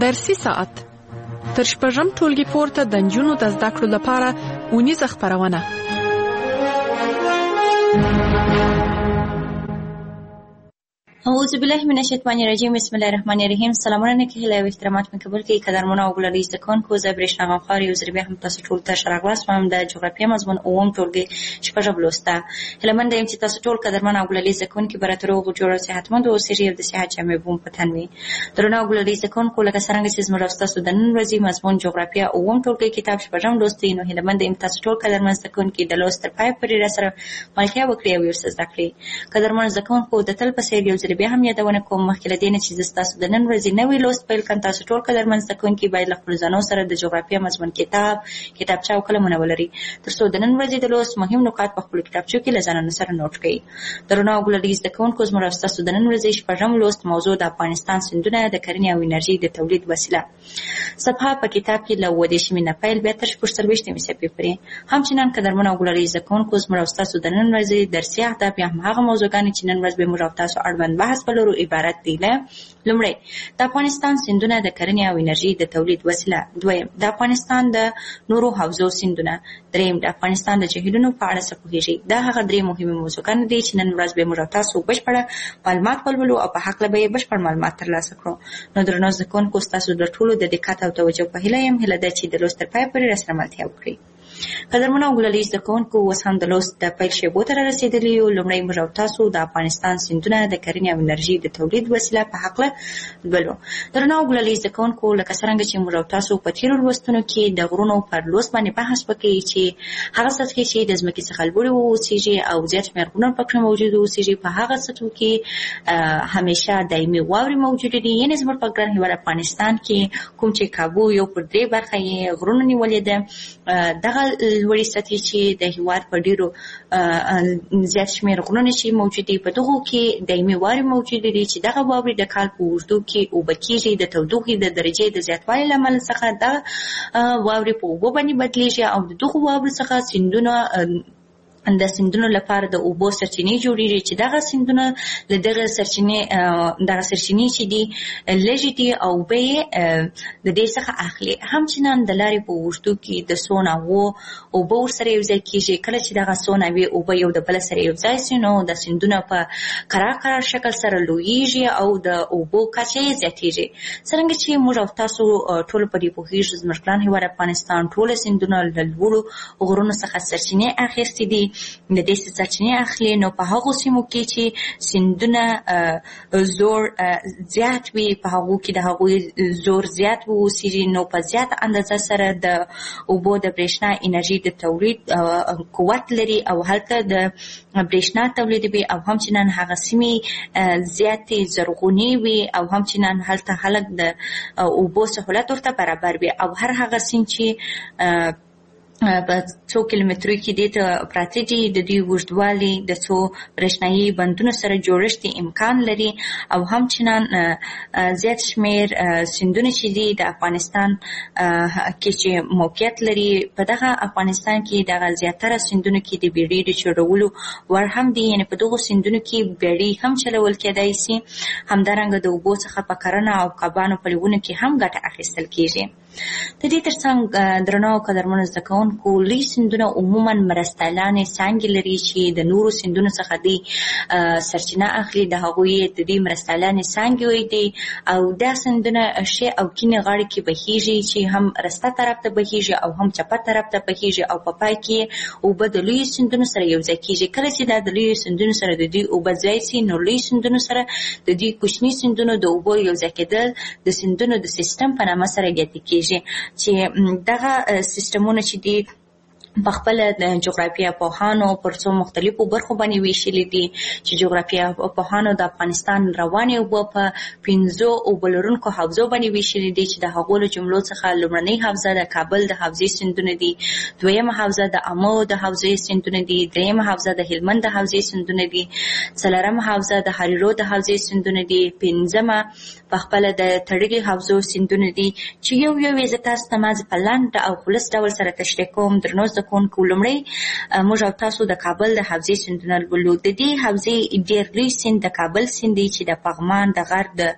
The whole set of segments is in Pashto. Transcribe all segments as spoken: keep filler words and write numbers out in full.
درسي ساعت تر شپږم ټولګي پورته د نجونو د زده کړو لپاره اونیزه خپرونه. اعوذ بالله من الشیطان الرجیم. بسم الله الرحمن الرحیم. سلامونه کې هله احترامات مې قبول کړئ قدرمنو او ګلالي زده کوونکو. زه برېښنا غمخوار یو ځل بیا هم تاسو ټول ته ښه راغلاست وایم د جغرافیه مضمون اووم ټولګي شپږم لوسته. هیله مننه یم چې تاسو ټول قدرمن او ګلالي زده کوونکي به راته روغ جوړ او صحتمند اوسئ او د صحت جامې بوم په تن وي. درنو او ګلالي زده کوونکو، لکه څرنګه چې زموږ او ستاسو د نن ورځې مضمون جغرافیه اووم ټولګي کتاب شپږم لوست دی، نو هیله مننه یم تاسو ټول قدرمن زده کوونکي د لوست تر پایه پورې راسره ملتیا وکړئ او یو څه زده کړئ. قدرمن زده کوونکو، د تل په څېر یو ځل بیا هم یادونه کوم مخکې له دې نه چې زه ستاسو د نن ورځې نوی لوست پیل کړم، تاسو ټول قدرمن زده کوونکي باید له خپلو ځانو سره د جغرافیه مضمون کتاب، کتابچه او قلمونه ولرئ تر څو د نن ورځې د لوست مهم نکات په خپلو کتابچو کې له ځانونو سره نوټ کړئ. درنو او ګلالي زده کوونکو، زموږ او ستاسو د نن ورځې شپږم لوست موضوع د افغانستان سیندونه د کرنې او انرژۍ د تولید وسیله. صفحه په کتاب کې له اووه دېرشمې نه پیل بیا تر شپږ څلوېښتمې صفحې پورې. همچنان قدرمن او ګلالي زده کوونکو، زموږ او ستاسو د نن ورځې درسي اهداف یا هماغه موضوعګانې چې نن ورځ به موږ او تاسو اړوند بحث ولرو عبارت دي له: لومړی، د افغانستان سیندونه د کرنې او انرژۍ د تولید وسیله. دویم، د افغانستان د نورو حوزو سیندونه. دریم، د افغانستان د جهیلونو په اړه څه پوهیږئ. دا هغه درې مهمې موضوعګانې دي چې نن ورځ به موږ او تاسو بشپړه معلومات ولولو او په هکله به یې بشپړ معلومات ترلاسه کړو. نو درنو زده کوونکو، ستاسو د ټولو د دقت او توجه په هیله یم. هیله ده چې د لوست تر پایه پورې راسره ملتیا وکړئ. قدرمنو او ګلالي زده کوونکو، اوس هم د لوست د پیل شیبو ته رارسېدلي یو. لومړی موږ او تاسو د افغانستان سیندونه د کرنې او انرژۍ د تولید وسیله په هکله لولو. درنو او ګلالي زده کوونکو، لکه څرنګه چې موږ او تاسو په تېرو لوستونو کې د غرونو پر لوست باندې بحث وکړی چې هغه سطحې چې د ځمکې څخه لوړې واوسېږي او زیات شمېر غرونه پکې موجود واوسېږي، په هغه سطحو کې همیشه دایمي واورې موجودې دي. یعنې زموږ په ګران هېواد افغانستان کې کوم چې کابو یو پر درې برخه یې غرونو نیولې ده، دغه لوړې سطحې چې د هېواد په ډېرو زیات شمېر غرونه چې موجود دي، په دغو کې دایمي واورې موجودې دي چې دغه واورې د کال په اوږدو کې اوبه کېږي. د تودوخې د درجې د زیاتوالي له امله څخه دغه واورې په اوبو باندې بدلېږي او د دغو واورو څخه سیندونه د سیندونو لپاره د اوبو سرچینې جوړېږي چې دغه سیندونه له دغه سرچینې دغه سرچینې چې دي لږې دي او اوبه یې د دې څخه اخلي. همچنان د لارې په اوږدو کې د څو ناوو اوبه ورسره یو ځای کېږي. کله چې دغه څو ناوې اوبه یو د بل سره یو ځای شي، نو د سیندونه په قرار قرار شکل سره لویېږي او د اوبو کچه یې زیاتېږي. څرنګه چې موږ او تاسو ټول په دې پوهېږو، زموږ ګران هېواد افغانستان ټوله سیندونه له لوړو غرونو څخه سرچینې اخیستې دي. د دې سرچینې اخلي، نو په هغو سیمو کې چې سیندونه زور زیات وي، په هغو کې د هغوی زور زیات واوسېږي، نو په زیاته اندازه سره د اوبو د برېښنا انرژي د تولید قوت لري او هلته د برېښنا تولیدوي او همچنان هغه سیمې زیاتې زرغونې وي او همچنان هلته خلک د اوبو سهولت ورته برابر وي او هر هغه سیند چې په څو کیلومترو کې دې ته پراته دي، د دوی اوږدوالی د څو برېښنایي بندونو سره جوړښت امکان لري او همچنان زیات شمېر سیندونه چې دي د افغانستان کې چې موقعیت لري، په دغه افغانستان کې دغه زیاتره سیندونو کې د بیړۍ د چلولو وړ هم دي. یعنې په دغو سیندونو کې بیړۍ هم چلول کېدای شي. همدارنګه د اوبو څخه په کرنه او کبانو په لیونو کې هم ګټه اخیستل کېږي. د دې ترڅنګ درنو او قدرمنو زده کوونکو، لوی سیندونه عموما مرستیالانې څانګې لري چې د نورو سیندونو څخه دوی سرچینه اخلي. د هغوی د دوی مرستیالانې څانګې دي او دا سیندونه ښې او کیڼې غاړې کې بهیږي چې هم رسته طرف ته بهیږي او هم چپه طرف ته بهیږي او په پای کې اوبه د لویو سیندونو سره یو ځای کېږي. کله چې دا د لویو سیندونو سره د دوی اوبه ځای شي، نو لویو سیندونو سره د دوی کوچني سیندونو د اوبو یو ځای کېدل د سیندونو د سیستم په نامه سره یادې کېږي چې دغه سیستمونه چې دي په خپل د جغرافیه پوهانو پر څو مختلفو برخو باندې ویشلي دي چې جغرافیه پوهانو د افغانستان روانې اوبه په پنځو اوبه لرونکو حوزو باندې ویشلي دي چې د هغو له جملو څخه لومړنۍ حوزه د کابل د حوزې سیندونه دي، دویمه حوزه د امو د حوزې سیندونه دي، دریمه حوزه د هلمند د حوزې سیندونه دي، څلورمه حوزه د هریرود د حوزې سیندونه دي، پنځمه په خپل د تړلي حوزو سیندونه دي چې یو یو یې زه تاسو ته مازې په لنډ او خلص ډول سره تشریح کوم. درنو زده زده کوونکو لومړی موږ او تاسو د کابل د حوزې سیندونه لولو. د دې حوزې ډېر لوی سیند د کابل سیند دی چې د پغمان د غر د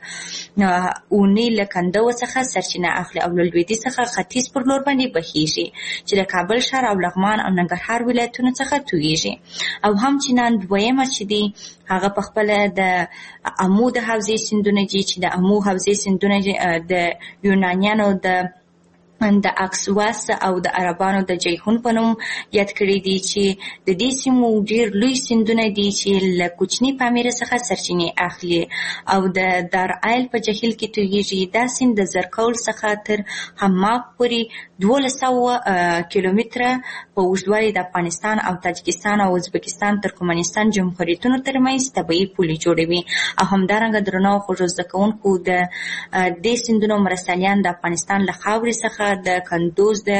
اونې له کنده څخه سرچینه اخلي او له لویدیځ څخه ختیځ پر لور باندې بهیږي چې د کابل ښار او لغمان او ننګرهار ولایتونو څخه تویږي. او همچنان دویمه چې دی هغه په خپله د امو د حوزې سیندونه دي چې د امو حوزې سیندونه د یونانیانو د د اکسواس او د عربانو د جیهون په نوم یاد کړي دي چې د دې سیمو ډېر لوی سیندونه دي چې له کوچني پامیره څخه سرچینې اخلي او د دارایل په جهیل کې تویږي. دا سیند د زرکول څخه تر حماق پورې دولس سوه کیلومتره په اوږدوالي د افغانستان او تاجکستان او ازبکستان ترکمنستان جمهوریتونو ترمنځ طبیعي پولې جوړوي. او همدارنګه درنو خوږو زده کوونکو د دې سیندونو مرستیالان د افغانستان له خاورې څخه د کندوز د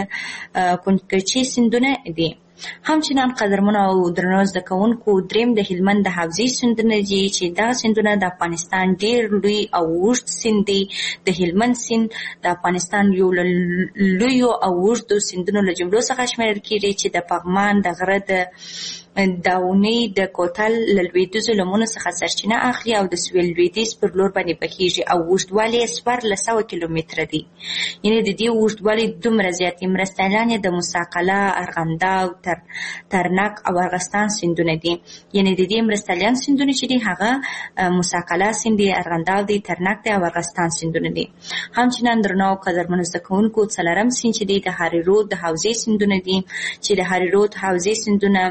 کنکچي سیندونه دي. همچنان قدرمنو او درنو زده کوونکو دریم د هلمند د حوزې سیندونه دي چې دا سیندونه د افغانستان ډېر لوی او اوږد سیند دی. د هلمند سیند د افغانستان یو له لویو او اوږدو سیندونو له جملو څخه شمیرل کېږي چې د پغمان د غره د داونې د کوتل له لویدیځو لمنو څخه سرچینه اخلي او د سویل لویدیځ پر لور باندې بهیږي او اوږدوالی یې څوارلس سوه کیلومتره دی. یعنې د دې اوږدوالی دومره زیات دي. مرستیالان یې د موسی قلعه، ارغنداو، ترنک او ارغستان سیندونه دي. یعنې د دې مرستیالان سیندونه چې دي هغه موسی قلعه سیند دی، ارغنداو دی، ترنک دی او ارغستان سیندونه دي. همچنان درنو او قدرمنو زده کوونکو څلورم سیند چې دی د هاري رود د حوزې سیندونه دي چې د هاري رود حوزې سیندونه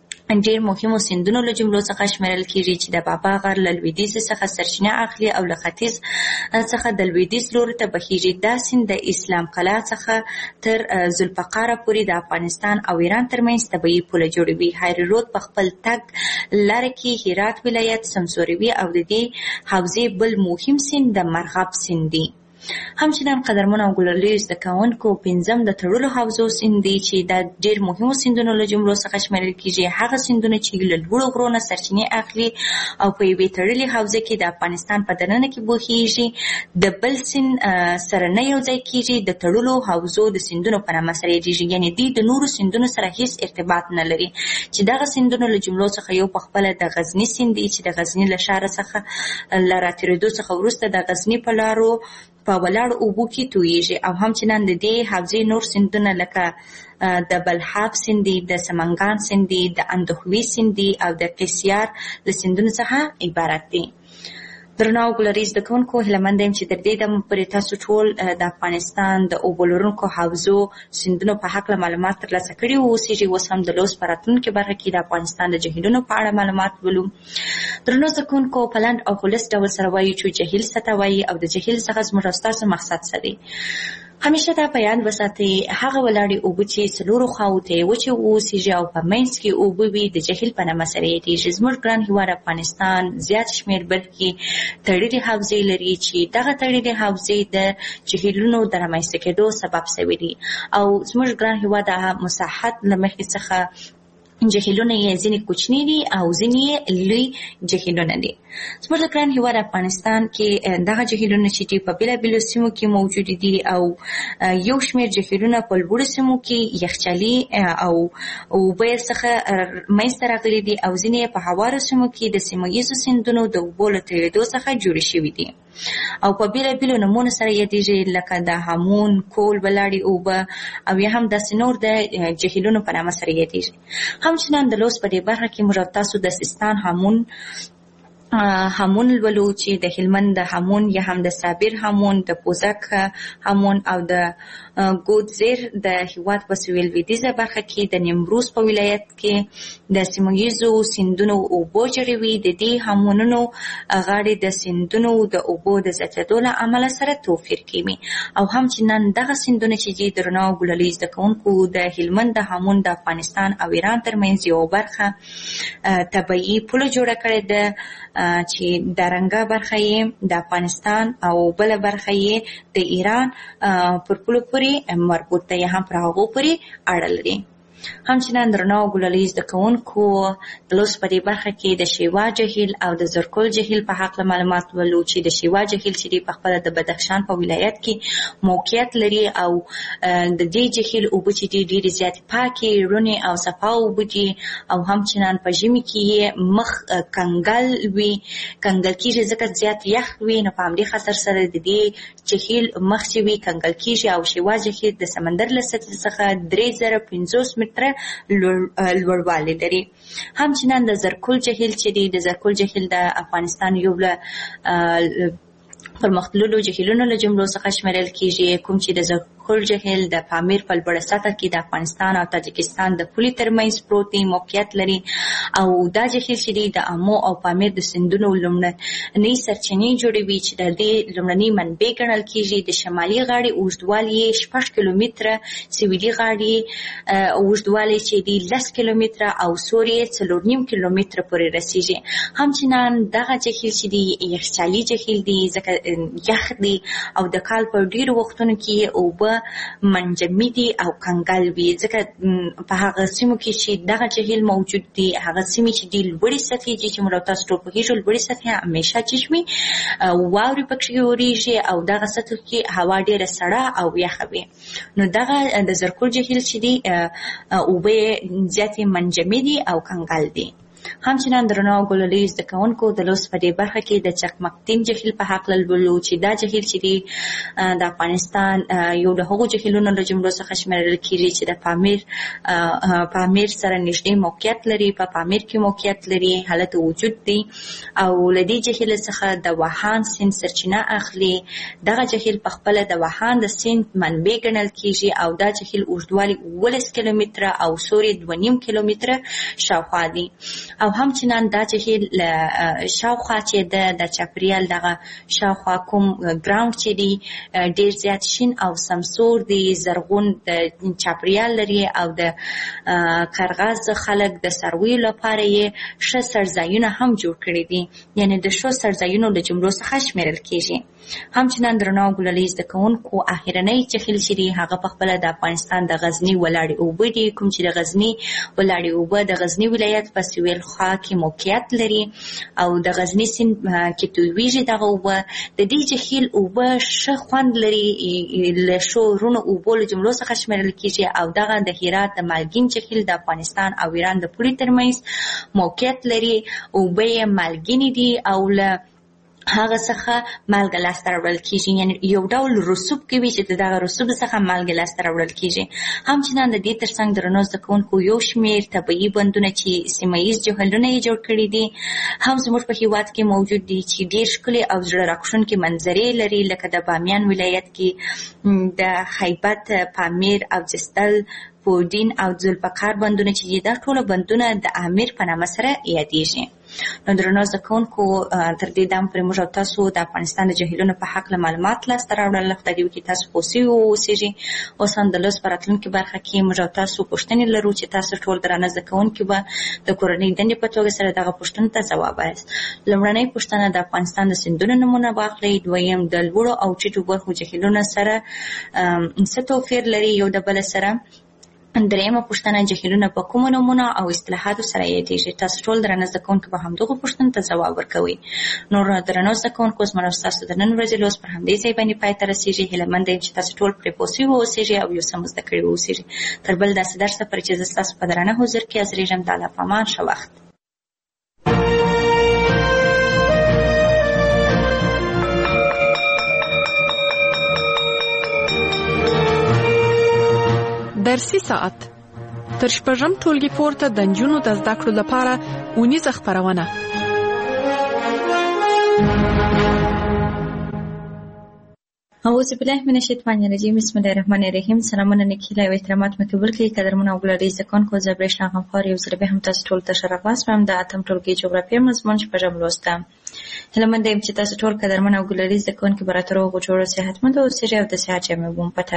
ډېر مهمو سیندونو له جملو څخه شمیرل کېږي چې د بابا غر له لویدیځ څخه سرچینه اخلي او له ختیځ څخه د لویدیځ لوري ته بهیږي. دا سیند د اسلام قلعه څخه تر ذوالفقاره پورې د افغانستان او ایران ترمنځ طبیعي پوله جوړوي. هاري رود په خپل تګ لاره کې هرات ولایت سمسوروي او د دې حوزې بل مهم سیند د مرغاب سیند دی. همچنان قدرمنو او ګلالي زده کوونکو پنځم د تړلو حوزو سیند دی چې دا ډېر مهمو سیندونو له جملو څخه شمیرل کېږي. هغه سیندونه چې له لوړو غرو نه سرچینې اخلي او په یوې تړلې حوزه کې د افغانستان په دننه کې بهیږي، د بل سیند سره نه یو ځای کېږي، د تړلو حوزو د سیندونو په نامه سره یادېږي. یعنې دوی د نورو سیندونو سره هیڅ ارتباط نه لري چې دغه سیندونو له جملو څخه یو په خپله د غزني سیند دی چې د غزني له ښاره څخه له راتېرېدو څخه وروسته د غزني په لارو په ولاړ اوبو کې تویږي. او همچنان د دې حوزې نور سیندونه لکه د بلحاب سیند دی، د سمنګان سیند دی، د اندخوي سیند دی او د قیصیار له سیندونو څخه عبارت دي. درنو او ګلالي زده کوونکو هیلهمند یم چې تر دې دمه پورې تاسو ټول د افغانستان د اوبو لرونکو حوزو سیندونو په هکله معلومات ترلاسه کړي اوسېږي. اوس هم د لوست په راتلونکې برخه کې د افغانستان د جهیلونو په اړه معلومات ولو. درنو زده کوونکو په لنډ او خلص ډول سره وایو چې جهیل څه ته وایي او د جهیل څخه زموږ او ستاسو مقصد څه دی. همیشه دا په یاد وساتئ هغه ولاړې اوبه چې څلورو خواوو ته یې وچې واوسېږي او په منځ کې اوبه وي د جهیل په نامه سره یادېږي. زموږ ګران هېواد افغانستان زیات شمېر بلکې تړلې حوزې لري چې دغه تړلې حوزې د جهیلونو د رامنځته کېدو سبب شوي دي او زموږ ګران هېواد د مساحت له مخې څخه جهیلونه یې ځینې کوچني دي او ځینې یې لوی جهیلونه دي. زموږ د ګران هېواد افغانستان کې دغه جهیلونه چې دي په بېلابېلو سیمو کې موجود دي او یو شمېر جهیلونه په لوړو سیمو کې یخچالي او اوبه یې څخه منځته راغلي دي او ځینې یې په هوارو سیمو کې د سیمه ییزو سیندونو د اوبو له تویېدو څخه جوړې شوي دي او په بېلابېلو نومونو سره یادېږي لکه د هامون، کول، ولاړې اوبه او یا هم داسې نور د جهیلونو په نامه سره یادېږي. همچنان د لوست په دې برخه کې موږ تاسو د سیستان هامون هامون لولو چې د هلمند د هامون یا هم د صابر هامون، د پوزک هامون او د ګودزیر د هېواد په سویل لویدیځه برخه کې د نیمروز په ولایت کې د سیمه ییزو سیندونو اوبو جوړوي. د دې هامونونو غاړې د سیندونو د اوبو د زیاتېدو له امله سره توپیر کوي او همچنان دغه سیندونه چې دي درنو او ګلالي زده کوونکو د هلمند د هامون د افغانستان او ایران ترمنځ یوه برخه طبیعي پوله جوړه کړې ده چې دارنګه برخه یې د افغانستان او بله برخه یې د ایران پر پولو پورې مربوط ده یا هم پر هغو پورې اړه لري. همچنان درنو او ګلالي زده کوونکو د لوست په دې برخه کې د شیوا جهیل او د زرکول جهیل په حق معلومات ولو چې د شیوا جهیل چې په خپل د بدخشان په ولایت کې موقعیت لري او د دې جهیل اوبه چې دي ډېرې زیاتې پاکې رونې او صفا اوبه دي او همچنان په ژمي کې مخ کنګل وي کنګل کېږي ځکه زیات یخ وي نو په همدې خاطر سره د دې جهیل مخ چې وي کنګل کېږي او شیوا جهیل د سمندر له سطحې څخه درې زره پنځوس متره لوړوالی لري. همچنان د زرکول جهیل چې دی د زرکول جهیل د افغانستان یو له پرمختللو جهیلونو له جملو څخه شمیرل کېږي کوم چې د زرکول جهیل د پامیر په لوړه سطحه کې د افغانستان او تاجکستان د پولې ترمنځ پروت دی موقعیت لري او دا جهیل چې دی د امو او پامیر د سیندونو لومړنۍ سرچینې جوړوي چې د دې لومړنۍ منبع ګڼل کېږي. د شمالي غاړې اوږدوالی یې شپږ کیلومتره، سویلي غاړې اوږدوالی چې دی لس کیلومتره او سور یې څلور نیم کیلومتره پورې رسیږي. همچنان دغه جهیل چې دی یخچالي جهیل دی ځکه یخ دی او د کال په ډېرو وختونو کې اوبه منجمدي دي او کنګل وي ځکه په هغه سیمو کې چې دغه جهیل موجود دی هغه سیمې چې دی لوړې سطحې دي چې موږ تاسو ټول پوهېږو لوړې سطحې همیشه چشمې واورې پکې اورېږي او دغه سطحو کې هوا ډېره سړه او یخه وي. نو دغه د زرکول جهیل چې دی اوبه زیاتې منجمدي او کنګل دي. همچنان درنو او ګلالي زده کوونکو د لوست په دې برخه کې د چکمکتین جهیل په حق لولو چې دا جهیل چې دی د افغانستان یو له هغو جهیلونو له جملو څخه شمیرل کېږي چې د پامیر پامیر سره نږدې موقعیت لري په پا پامیر کې موقعیت لري حالت وجود دی او له دې جهیل څخه د وهان سیند سرچینه اخلي. دغه جهیل په خپله د وهان د سیند منبع ګڼل کېږي او دا جهیل اوږدوالی اوولس کیلومتره او سور یې دوه نیم کیلومتره شاوخوا دی او همچنان دا جهیل شاوخوا چې د د چاپریال دغه شاوخوا کوم ګراوند چې دی ډېر زیات شین او سمسور دی زرغون د چاپریال لري او د کرغاز خلک د څارویو لپاره یې ښه څړځایونه هم جوړ کړي دي یعنې د ښو څړځایونو له جملو څخه شمیرل کېږي. همچنان درنو او ګلالي زده کوونکو اخرنی جهیل چې دی هغه په خپله د افغانستان د غزني ولاړې اوبه دي کوم چې د غزني ولاړې اوبه د غزني ولایت په سویل خوا کې موقعیت لري او د غزني سیند کې تویږي دغه اوبه. د دې جهیل اوبه ښه خوند لري له ښو رونو اوبو له جملو څخه شمیرل کېږي او دغه د هرات د مالګین جهیل د افغانستان او ایران د پولې ترمنځ موقعیت لري. اوبه یې مالګینې دي او له هغه څخه مالګه لاسته راوړل کېږي یعنې یو ډول رسوب کوي چې د دغه رسوب څخه مالګه لاسته راوړل کېږي. همچنان د دې ترڅنګ درنو زده کوونکو یو شمېر طبیعي بندونه چې سیمه ییز جهیلونه یې جوړ کړي دي هم زموږ په هېواد کې موجود دي چې ډېر ښکلې او زړه راښکونکې منظرې لري لکه د بامیان ولایت کې د خیبت، پامیر او جستل، پودین او ذوالفقار بندونه چې دا ټوله بندونه د امیر په نامه سره یادېږي. نو درنو زده کوونکو تر دې دم پورې موږ او تاسو د افغانستان د جهیلونو په هکله معلومات لاسته راوړل. خدای دې وکړي تاسو پوه سوي واوسېږئ. اوس هم د لوست په راتلونکي برخه کې موږ او تاسو پوښتنې لرو چې تاسو ټول درانه زده کوونکي به د کورنۍ دندې په توګه سره دغه پوښتنو ته ځواب وایاست. لومړنۍ پوښتنه د افغانستان د سیندونو نومونه واخلئ. دویم د لوړو او ټیټو برخو جهیلونو سره څه توپیر لري یو د بله سره. دریمه پوښتنه جهیلونه په کومو نومونو او اصطلاحاتو سره یادېږي. تاسو ټول درانه زده کوونکي به همدغو پوښتنو ته ځواب ورکوئ. نور درنو زده کوونکو زما او ستاسو د نن ورځې لوست پر همدې ځای باندې پای ته رسېږي. هیله مند یم چې تاسو ټول پرې پوه سوي واوسېږئ او یو څه مو زده کړي واوسېږئ. تر بل داسې درسه پورې چې زه ستاسو په درانه حضور کې حاضرېږم. د الله په امان، ښه وخت. درسي ساعت تر شپږم ټولګي پورته د نجونو د زده کړو لپاره اونیزه خپرونه. اعوذ بالله من الشیطان الرجیم. بسم الله الرحمن الرحیم. سلامونه نیکیله او احترامات مې قبول کړئ. قدرمنو او ګلالي زده کوونکو، زه برېښنا غمخوار یو ځل بیا هم تاسو ټولو ته ښه راغلاست وایم. د اتم ټولګي جغرافیه مضمون شپږم لوست ده. هیله مند یم چې تاسو ټول قدرمن او ګلالي زده کوونکي به راته روغ او جوړ او صحتمند اوسېږئ او د صحت جامې به مو په تن وي.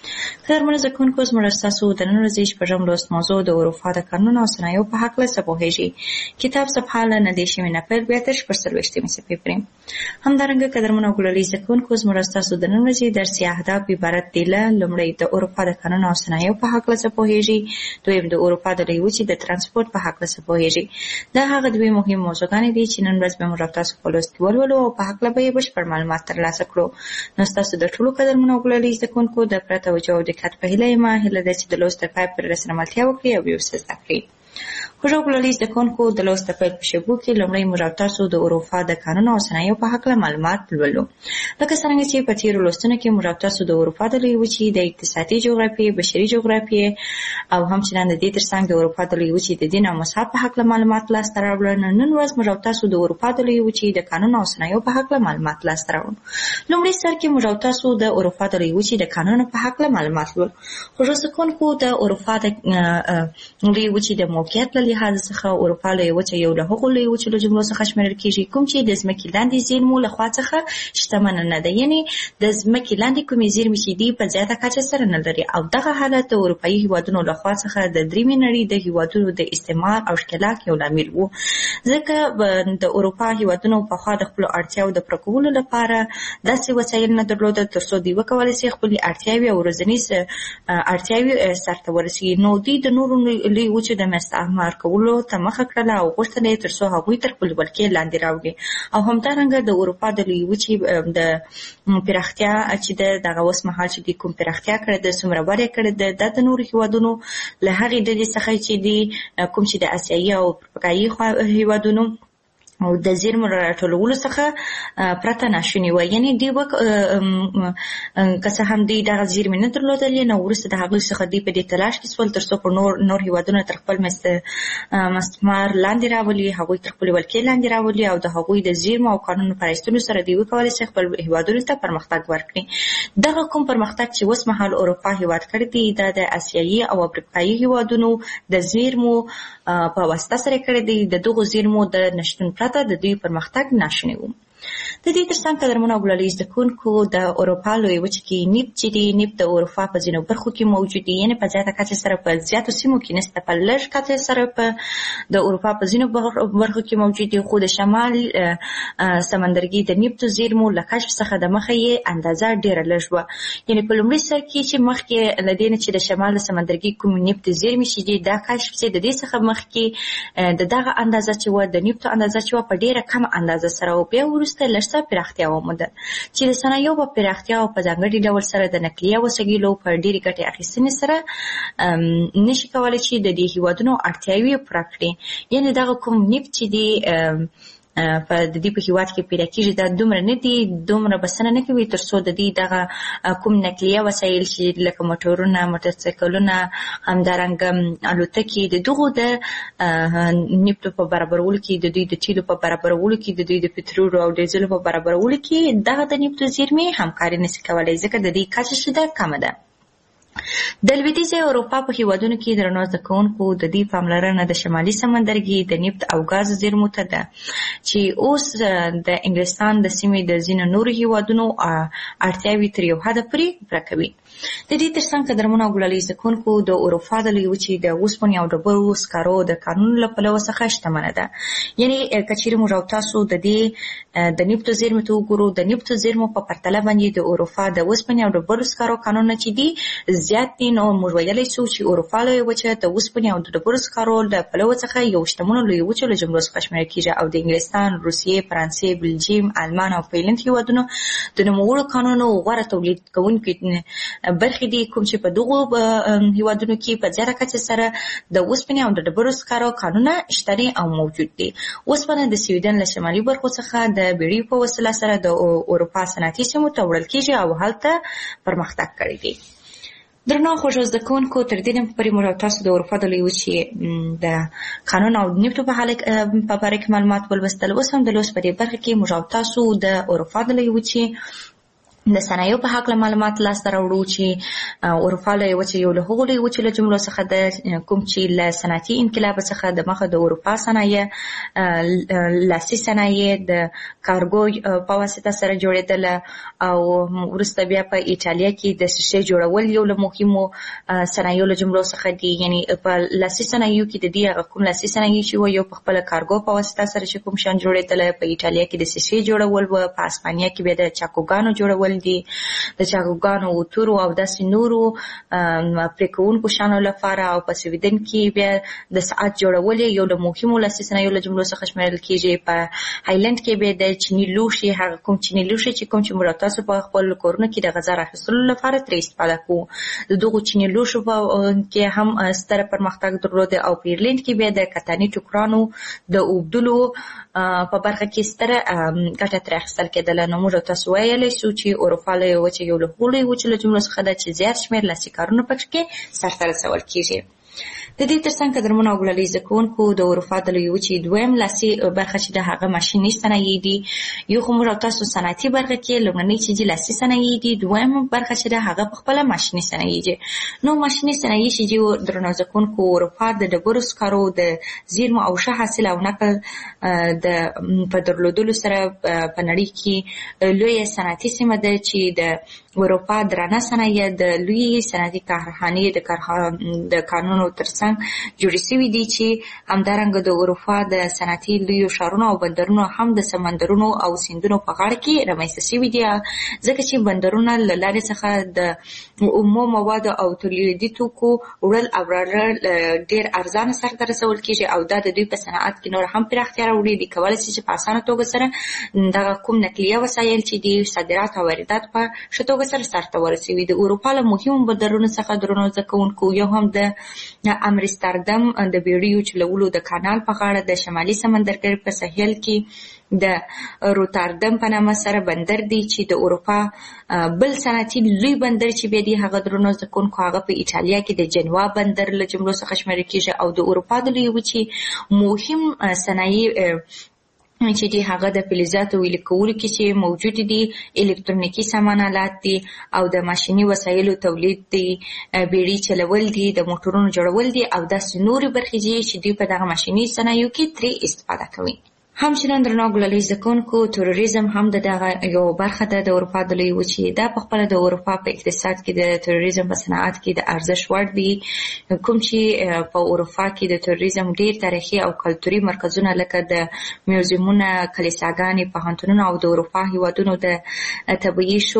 قدرمنو زده کوونکو زموږ ستاسو د نن ورځې شپږم لوست موضوع د اروپا د قانون او صنایعو په هکله څه پوهیږئ. کتاب صفحه له نهه شوي نه پیل بیا تر شپږ څلوېښتمې صفحې پورې. همدارنګه قدرمنو او ګلالي زده کوونکو زموږ ستاسو د نن ورځې درسي اهداف عبارت دي له: لومړی د اروپا د قانون او صنایعو په هکله څه پوهیږئ، دویم د اروپا د لویې وچې د ترانسپورت په هکله څه پوهیږئ. دا هغه دوې مهم موضوعګانې دي چې نن ورځ به موږ تاسو په لوست کې ولولو او په هکله به یې بشپړ معلومات ترلاسه کړو. نو ستاسو د ټولو قدرمنو او ګلالي زده کوونکو د پوره توجه او دقت په هیله یم هیله ده چې د لوست تر پای پورې راسره ملتیا وکړي او یو څه زده کړي. خوږو ګلالي زده کوونکو د لوست پیل په شیبو کې لومړی موږ تاسو د اروپا د قانون او صنایعو په هکله معلومات ولولو. لکه څرنګه چې په تېرو لوستونو کې موږ تاسو د اروپا د لویې وچې د اقتصادي جغرافیې، بشري جغرافیې او همچنان د دې ترڅنګ د اروپا د لویې وچې د دین او مذهب په هکله معلومات لاسته راوړل. نن ورځ موږ تاسو د اروپا د لویې وچې د قانون او صنایعو په هکله معلومات لاسته راوړو. لومړی سر کې موږ تاسو د اروپا د لویې وچې د قانون په هکله معلومات ولولو. خوږو زده کوونکو د اروپا د لویې وچې د موقعیت له لحاظ څخه اروپا لویې وچه یو له هغو لویو وچو له جملو څخه شمیرل کېږي کوم چې د ځمکې لاندې زیرمو له خوا څخه شتمنه نه ده، یعنې د ځمکې لاندې کومې زیرمې چې دي په زیاته کچه سره نه لري، او دغه حالت د اروپایي هېوادونو له خوا څخه د دریمې نړۍ د هېوادونو د استعمار او ښکېلاک یو لامل و. ځکه د اروپا هېوادونو پخوا د خپلو اړتیاوو د پوره کولو لپاره داسې وسایل نه درلودل تر څو دوی وکولی شي خپلې اړتیاوې او ورځنیز اړتیاوې سرته ورسوي. نو دوی د نورو لویو وچو د استعمار کولو ته مخه کړله او غوښتل یې تر څو هغوی تر خپلې ولکې لاندې راوړي. او همدارنګه د اروپا د لویې وچې د پراختیا چې ده دغه اوس مهال چې دوی کوم پراختیا کړې ده، څومره وده یې کړې ده، دا د نورو هېوادونو له هغې ډلې څخه چې دي کوم چې د اسیایي او افریقایي هېوادونو او د زیرمو راټولولو څخه پرته ناشونې وه. یعنې دوی به که څه هم دوی دغه زیرمې نه درلودلې، نو وروسته د هغوی څخه دوی په دې تلاش کې سول تر څو په نور نور هېوادونه تر خپل مستعمار لاندې راولي، هغوی تر خپلې ولکې لاندې راولي او د هغوی د زیرمو او قانونو په رایستلو سره دوی وکولی شي خپل هېوادونو ته پرمختګ ورکړي. دغه کوم پرمختګ چې اوس مهال اروپا هېواد کړی دی دا د اسیایي او افریقایي هېوادونو د زیرمو په واسطه سره کړی دی. د دغو زیرمو د نشتون پرته د دوی پرمختګ ناشونی و. د دې ترڅنګ قدرمنو او ګلالي زده کوونکو د اروپا لویې وچې کې نفت چې دی نفت د اروپا په ځینو برخو کې موجود دی، یعنې په زیاته کچه سره په زیاتو سیمو کې نشته، په لږ کچه سره په د اروپا په ځینو برخو کې موجود دی، خو د شمال سمندرګي د نفتو زیرمو له کشف څخه د مخه یې اندازه ډېره لږ وه. یعنې په لومړي سر کې چې مخکې له دې نه چې د شمال د سمندرګي کوم نفت زیرمې چې دي دا کشف چې د دې څخه مخکې د دغه اندازه چې وه د نفتو اندازه چې وه په ډېره کمه اندازه سره و. بیا وروسته لږ څه پراختیا وموندل چې د صنایعو په پراختیا او په ځانګړي ډول سره د نقلیه وسایلو په ډېرې ګټې اخیستنې سره نشي کولی چې د دې هېوادونو اړتیاوې پوره کړي. یعنې دغه کوم نفت چې دی په د دې په هېواد کې پیدا کېږي دا دومره نه دي، دومره بسنه نه کوي تر څو د دې دغه کوم نقلیه وسایل چې لکه موټرونه، موټرسایکلونه، همدارنګه الوتکې د دغو د نفتو په برابرولو کې، د دوی د تیلو په برابرولو کې، د دوی د پټرولو او ډیزلو په برابرولو کې دغه د نفتو زیرمې همکاري نشي کولی ځکه د دې کچه چې ده کمه ده. د لوېدیځې اروپا په هېوادونو کې درنو زده کوونکو د دې پاملرنه د شمالي سمندرګي د نفت او ګاز زیرمو ته ده چې اوس د انګلستان د سیمې د ځینو نورو هېوادونو اړتیاوې تر یو حده پورې پوره کوي. د دې ترڅنګ قدرمنو او ګلالي زده کوونکو د اروپا د لویې وچې د اوسپنې او ډبرو سکارو د قانون له پلوه څخه شتمنه ده. یعنې که چیرې موږ او تاسو د دې د نفتو زیرمو ته وګورو، د نفتو زیرمو په پرتله باندې د اروپا د اوسپنې او ډبرو سکارو قانونونه چې دي زیات دي، نو موږ ویلی شو چې اروپا لویې وچه د اوسپنې او د ډبرو سکارو له پلوه څخه یو شتمنو لویو وچو له جملو څخه شمیرل کېږي او د انګلستان، روسیې، فرانسې، بلجیم، آلمان او فنلنډ هېوادونو د نوموړو قانونونو غوره تولید کوونکي برخې دي کوم چې په دغو هېوادونو کې په زیاته کچه سره د اوسپنې او د ډبرو سکارو قانونونه شته او موجود دي. اوسپنه د سویډن له شمالي برخو څخه د بیړیو په وسیله سره د اروپا صنعتي سیمو ته وړل کېږي او هلته پرمختګ کړی دی. درنو خوږو زده کوونکو تر دې دمه پورې موږ تاسو د اروپا د لویې وچې د قانون او نفتو په باره کې معلومات ولوستل. اوس هم د لوست په دې برخه کې موږ تاسو د اروپا د لویې وچې د صنایعو په هکله معلومات لاسته راوړو چې اروپا لویه وچه یو له هغو لویو وچو له جملو څخه ده کوم چې له صنعتي انقلاب څخه د مخه د اروپا صنایع لاسي صنایع د کارګو په واسطه سره جوړېدله او وروسته بیا په ایټالیا کې د شیشې جوړول یو له مهمو صنایعو له جملو څخه دي. یعنی په لاسي صنایعو کې د دې هغه کوم لاسي صنایع چې وو یو په خپله کارګو په واسطه سره چې کوم شیان جوړېدله، په ایټالیا کې د شیشې جوړول وو، په اسپانیا کې بیا د چاکوګانو جوړول دي، د چاکوګانو وتورو او داسې نورو پرېکوونکو شیانو لپاره، او په سویډن کې بیا د ساعت جوړول یو له مهمو لاسي صنایعو له جملو څخه شمیرل کېږي. په هایلند کې بیا د چیني لوښي، هغه کوم چیني لوښي چې کوم چې موږ تاسو په خپل کورونو کې د غذا راخیستلو لپاره ترې استفاده کوو، د دغو چیني لوښو کې هم ستره پرمختګ درلوده. او په ایرلند کې بیا د کتاني ټوکرانو د اوبدلو په برخه کې ستره ګټه ترې اخیستل کېدله. نو موږ تاسو ویلی شو چې اروپا لویه وچه یو له هغو لویو وچو له جملو څخه ده چې زیات شمېر لاسي کارونه پکې سرته رسول کېږي. د دې ترڅنګ قدرمنو او ګلالي زده کوونکو د اروپا د لویې وچې دویم لاسي برخه چې د هغه ماشیني صنایع دي. یو خو موږ او تاسو صنعتي برخه کې لومړنۍ چې دي لاسي صنایع دي، دویم برخه چې د هغه په خپله ماشیني صنایع دي. نو ماشیني صنایع چې دي درنو زده کوونکو اروپا د ډبرو سکارو د زیرمو او ښه حاصل او نقل د په درلودلو سره په نړۍ کې لویه صنعتي سیمه ده چې د اروپا درانه صنایع د لوی صنعتي کارخانې د د کانونو ترڅنګ جوړې شوي دي چې همدارنګه د اروپا د صنعتي لویو ښارونو او بندرونو هم د سمندرونو او سیندونو په غاړه کې رامنځته شوي دي، ځکه چې بندرونه له لارې څخه د اومو موادو او تولیدي توکو وړل او راوړل ډېر ارزانه سرته رسول کېږي، او دا د دوی په صنعت کې نور هم پراختیا راوړي. دوی کولی شي چې په اسانه توګه سره دغه کوم نقلیه وسایل چې دي صادرات او واردات په ښه توګه سره سرته ورسوي. د اروپا له مهمو بندرونو څخه درنو زده کوونکو یو هم د امستردام د بیړیو چلولو د کانال په غاړه د شمالي سمندرګي په ساحل کې د روتردام په نامه سره بندر دی، چې د اروپا بل صنعتي لوی بندر چې بیا دی هغه درنو زده کوونکو هغه په ایټالیا کې د جنوا بندر له جملو څخه شمیرل کېږي. او د اروپا د لویې وچې مهم صنایع چې دي هغه د فلزاتو ویلې کولو کې چې موجود دي، الکترونیکي سامان آلات دي، او د ماشیني وسایلو تولید دي، بیړۍ چلول دي، د موټرونو جوړول دي، او داسې نورې برخې دي چې دوی په دغه ماشیني صنایعو کې ترې استفاده کوي. همچنان درنو ګلالي زده کوونکو تروریزم هم د دغه یو برخه ده د اروپا د لویې وچې. دا په خپله د اروپا په اقتصاد کې د تروریزم په صنعت کې د ارزښت وړ دي، کوم چې په اروپا کې د تروریزم ډېر تاریخي او کلتوري مرکزونه لکه د میوزیمونه، کلیساګانې، پوهنتونونه او د اروپا هېوادونو د طبیعي شو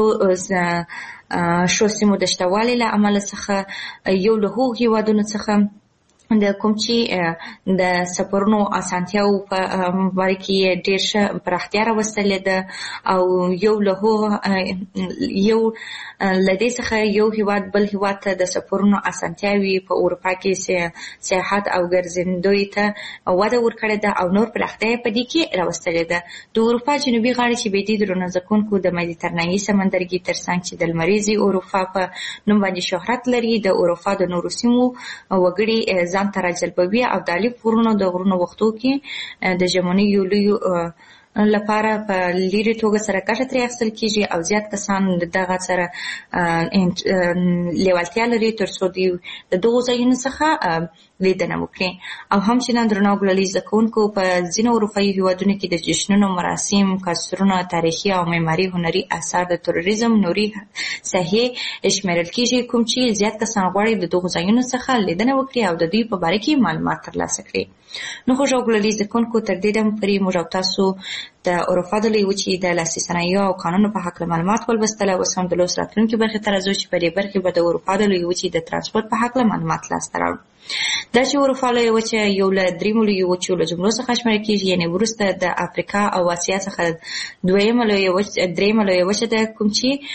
شو سیمو د شتوالي له امله څخه یو له هغو هېوادونو څخه د کوم چې د سفرونو اسانتیاو په باره کې ډېر ښه پراختیا راوستلې ده، او یو له هغو یو له دې څخه یو هېواد بل هېواد ته د سفرونو اسانتیاوې په اروپا کې سیاحت او ګرځندوی ته وده ورکړې ده، او نور پراختیا یې په دې کې راوستلې ده. د اروپا جنوبي غاړې چې بیا دي درنو زده کوونکو د مدیترانهي سمندرګي ترڅنګ چې د لمریزې اروپا په نوم باندې شهرت لري، د اروپا د نورو سیمو وګړي ځان ته راجلبوي، او د الف غرونو د غرونو وختو کې د ژمنۍ یو لوی لپاره په لیرې توګه سره ګټه ترې اخیستل کېږي، او زیات کسان د دغه سره لیوالتیا لري تر څو دوی د دغو ځایونو څخه لیدنه وکړي. او همچنان درنو ګلالي زده کوونکو په ځینو اروپایي هېوادونو کې د جشنونو، مراسم، کاسترونه، تاریخي او معماري هنري اثار د تروریزم نوري ساحې شمیرل کېږي، کوم چې زیات کسان غواړي د دغو ځایونو څخه لیدنه وکړي او د دوی په باره کې معلومات ترلاسه کړي. نو خوږ او ګلالي زده کوونکو تر دې دمه پورې موږ او تاسو د اروپا د لویې وچې د لاسي صنایعو او کانونو په هکله معلومات ولوستل. اوس هم د لوست راتلونکې برخې ته راځو چې په دې برخې به د اروپا د لویې وچې د ترانسپورت په هکله معلومات لاسته راوړو. دا چې اروپا لویه وچه یو له دریمو لویو وچو له جملو څخه شمیرل کېږي، یعنې وروسته د افریقا او اسیا څخه دویمه لویه وچه درېیمه لویه وچه ده، کوم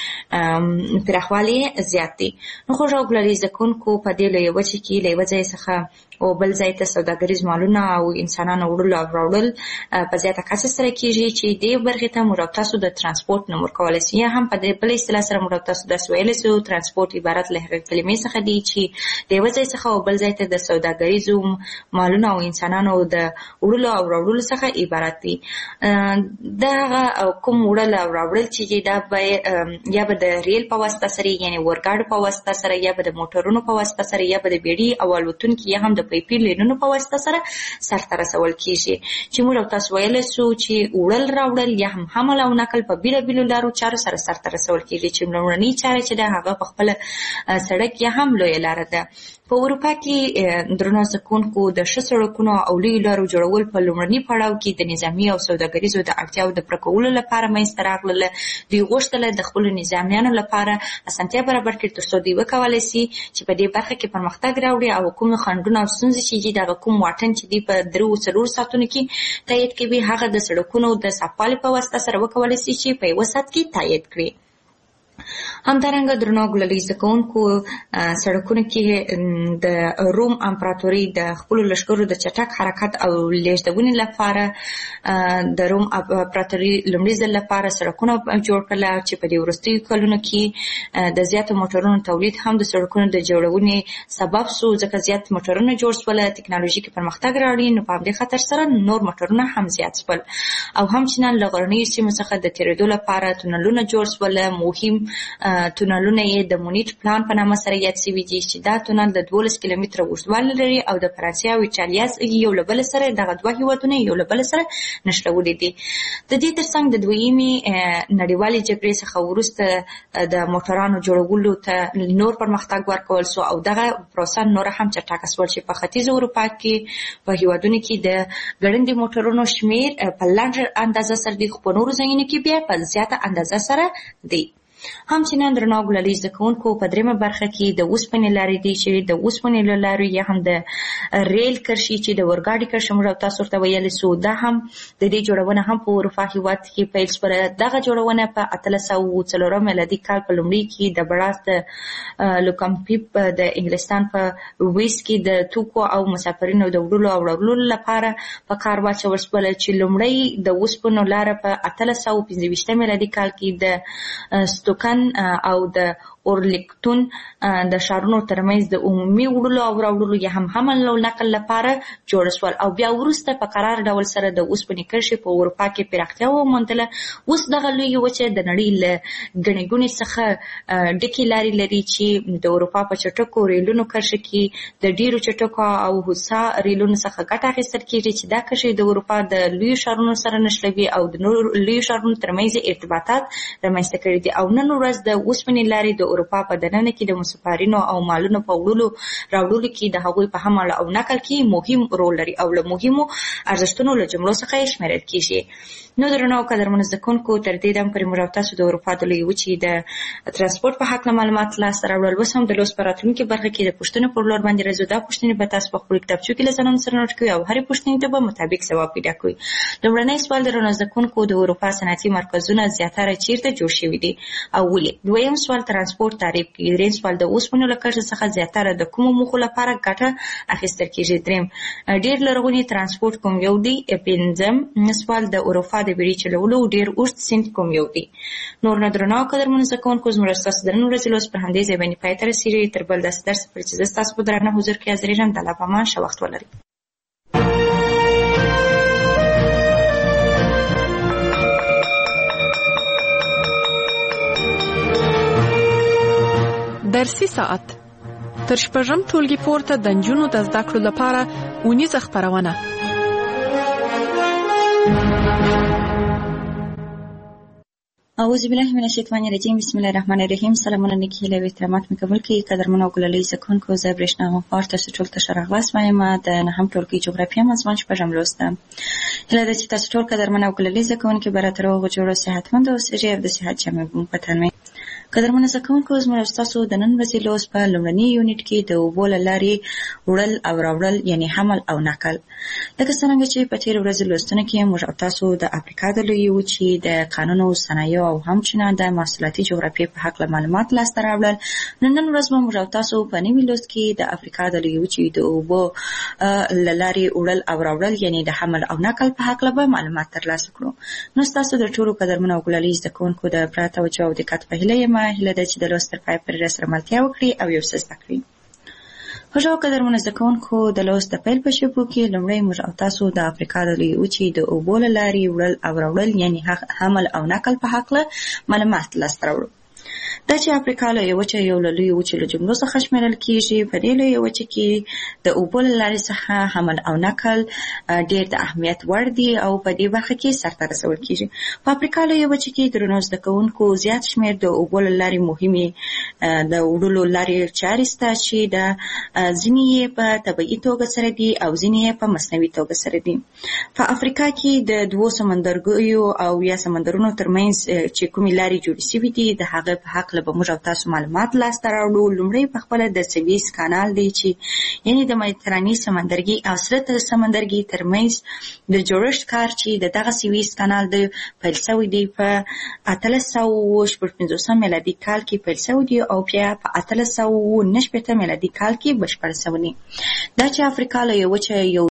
چې پراخوالی یې زیات دی. نو خوږ او ګلالي زده کوونکو په دې لویه وچه کې له یوه ځای څخه او بل ځای ته سوداګریز مالونه او انسانان وړل او راوړل په زیاته کچه سره کیږي چې دې برخې ته موږ تاسو د ترانسپورت نوم ورکولی سي. یا هم په دې بل اصطلاح سره موږ تاسو داسې ویلی سو ترانسپورت عبارت له هغې کلمې څخه دی چې د یوه ځای څخه او بل ځای ته د سوداګریزو مالونو او انسانانو د وړلو او راوړلو څخه عبارت دی. دا هغه کوم وړل او راوړل چې دا به یا به د ریل په واسطه سره یعنې اورګاډو په واسطه سره یا به د موټرونو په واسطه سره یا به د بیړۍ او الوتونکي یا هم د پیپي لینونو په واسطه سره سرته رسول کیږي چې موږ تاسو ویلی سو چې وړل راوړل یا هم حمل او نقل په بېلابېلو لارو چارو سره سرته رسول کیږي چې لومړنۍ چاره چې ده هغه په خپله سړک یا هم لویه لاره ده. په اروپا کې درنو زده کوونکو د ښه سړکونو او لویو لارو جوړول په لومړني پړاو کې د نظامي او سوداګریزو د اړتیاو د پوره کولو لپاره منځته راغلله. دوی غوښتله د خپلو نظامیانو لپاره اسانتیا برابر کړي تر څو دوی وکولی سي چې په دې برخه کې پرمختګ راوړي او کوم خنډونه او ستونزې چې دي دغه کوم واټن چې دوی په درو څلورو ساعتونو کې تایید کوي هغه د سړکونو د صفوالي په واسطه سره وکولی سي چې په یوه ساعت کې تایید کړي. همدارنګه درنو ګلالي زده کوونکو سړکونو کې د روم امپراتوري د خپلو لښکرو د چټک حرکت او لیږدونې لپاره د روم امپراتوري لومړي ځل لپاره سړکونه جوړ کړل چې په دې وروستیو کلونو کې د زیاتو موټرونو تولید هم د سړکونو د جوړونې سبب سو ځکه زیات موټرونه جوړ سول ټکنالوژي کې پرمختګ راوړي نو په همدې خاطر سره نور موټرونه هم زیات سول او همچنان له غرنیو سیمو څخه د تېرېدو لپاره تونلونه جوړ سول. مهم تونلونه یې د مونیټ پلان په نامه سره یاد شوي دي چې دا تونل د دولس کیلومتره اوږدوالی لري او د فرانسې او ایټالیا یو له بله سره دغه دوه هېوادونه یو له بله سره نښلولي دي. د دې ترڅنګ د دویمې نړیوالې جګړې څخه وروسته د موټرانو جوړولو ته نور پرمختګ ورکول سو او دغه پروسه نوره هم چټکه سول چې په ختیځه اروپا کې په هېوادونو کې د ګړندي موټرونو شمیر په لنډه اندازه سره دی خو په نورو ځایونو کې بیا په زیاته اندازه سره دی. همچنان درنو ګلالي زده کوونکو په دریمه برخه کې د اوسپنې لارې دي چې د اوسپنې له لارې یا هم د ریل کرښې چې د اورګاډي کرښه موږ تاسو ورته ویلی سو دا هم د دې جوړونه هم په اروپا هېواد کې پیل شوله. دغه جوړونه په اتلس سوه څلورم میلادي کال په لومړي کې د براس د لوکمپیپ د انګلستان په ویس کې د توکو او مسافرینو د وړلو او راوړلو لپاره په کار واچول شوله چې لومړی د اوسپنو لاره په اتلس سوه پنځه ویشتم میلادي کال کې د توکن او د اورلیکتون د ښارونو ترمنځ د عمومي وړلو او راوړلو یا هم حمل او نقل لپاره جوړ شول او بیا وروسته په قرار ډول سره د اوسپنې کرښې په اروپا کې پراختیا وموندله. اوس دغه لویې وچې د نړۍ له ګڼې ګوڼې څخه ډکې لارې لري چې د اروپا په چټکو ریلونو کرښه کې د ډېرو چټکو او هوسا ریلونو څخه ګټه اخیستل کېږي چې دا کرښې د اروپا د لویو ښارونو سره نښلوي او د نورو لویو ښارونو ترمنځ ارتباطات رامنځته کړي دي. او نن ورځ د اوسپنې لارې د اروپا په دننه کې د مسافرینو او مالونو په وړلو راوړلو کې د هغوی په حمل او نقل کې مهم رول لري او له مهمو ارزښتونو له جملو څخه یې شمیرل کېږي. نو درنو قدرمنو زده کوونکو تر دې دم پورې موږ تاسو د اروپا د لویې وچې د ترانسپورت په هکله معلومات لاسته راوړل. اوس هم د لوست په راتلونکي برخه کې د پوښتنو پر لور باندې راځو. دا پوښتنې به تاسو په خپلو کتابچو کې له ځانونو سره نوټ کوئ او هرې پوښتنې ته به مطابق ځواب پیدا کوئ. لومړنی سوال درنو زده کوونکو د اروپا صنعتي مرکزونه زیاتره چیرته جوړ شوي دي او ولې؟ دویم سوال ترانسپورت تعریف کړئ. دریم سوال د اوسپنو له کرښې څخه زیاتره د کومو موخو لپاره ګټه اخیستل کېږي؟ دریم ډېر لرغوني ترانسپورت کوم یو دی؟ پنځم سوال د اروپا د بیړۍ چلولو ډېر اوږد سیند کوم یو دی؟ نور نه درنو قدرمنو زده کوونکو زموږ ستاسو د نن ورځې لوست پر همدې ځای باندې پای ته رسېږي. تر بل داسې درس پورې چې زه ستاسو په درانه حضور کې حاضرېږم د الله په امان ښه وخت ولرئ. درسي ساعت تر شپږم ټولګي پورته د نجونو د زده کړو لپاره اونیزه خپرونه. اعوذ بالله من الشیطان الرجیم بسم الله الرحمن الرحیم. سلامونه نیکې هیلې او احترامات مې قبول کړئ. قدرمنو او ګلالي زده کوونکو زه برېښنا غوښار تاسو ټول ته ښه راغلاست وایم. د نهم ټولګي جغرافیه مضمون شپږم لوست ده. هیله ده چې تاسو ټول قدرمن او ګلالي زده کوونکي به راته روغ جوړ او صحتمند اوسئ او د صحت جامې مو په تن وي. قدرمنو زده کوونکو، زموږ ستاسو د نن ورځې لوست په لومړني یونټ کې د اوبو له لارې وړل او راوړل یعنې حمل او نقل. لکه څرنګه چې په تېرو ورځو لوستونو کې موږ او تاسو د افریقا د لویې وچې د قانونو، صنایعو او همچنان د محصولاتي جغرافیې په هکله معلومات لاسته راوړل، نو نن ورځ به موږ او تاسو په نوي لوست کې د افریقا د لویې وچې د اوبو له لارې وړل او راوړل یعنې د حمل او نقل په هکله به معلومات ترلاسه کړو. نو ستاسو د ټولو قدرمنو او ګلالي زده کوونکو د پوره توجه او دقت په هیله یم. هیله ده چې د لوست تر پای پورې راسره ملتیا وکړي او یو څه زده کړي. خوږو قدرمنو زده کوونکو، د لوست د پیل په شېبو کې لومړی موږ او تاسو د افریقا د لویې وچې د اوبو له لارې وړل او راوړل یعنې حمل او نقل په هکله معلومات لاسته راوړو. دا چې افریقا لویه وچه یو له لویو وچو له جملو څخه شمیرل کېږي، په دې لویه وچه کې د اوبو له لارې څخه حمل او نقل ډېر د اهمیت وړ دي او په دې برخه کې سرته رسول کېږي. په افریقا لویه وچه کې درنو زده کوونکو زیات شمېر د اوبو له لارې مهمې د وړلو لارې چارې شته چې د ځینې یې په طبیعي توګه سره دي او ځینې یې په مصنوعي توګه سره دي. په افریقا کې د دوو سمندرګیو او یا سمندرونو ترمنځ چې کومې لارې جوړې شوي دي، د هغه په هکله به موږ او تاسو معلومات لاسته راوړو. لومړی په خپله د سویس کانال دی چې یعنې د مدیترانې سمندرګي او سره سمندرګي ترمنځ د جوړښت کار چې د دغه سویس کانال د پیل شوی دی په اتلس سوه اووه شپږ پنځوسم میلادي کال کې پیل شوی دی او بیا په اتلس سوه اووه نهه شپېته میلادي کال کې بشپړ شوی دی. دا چې افریقا لویه وچه یو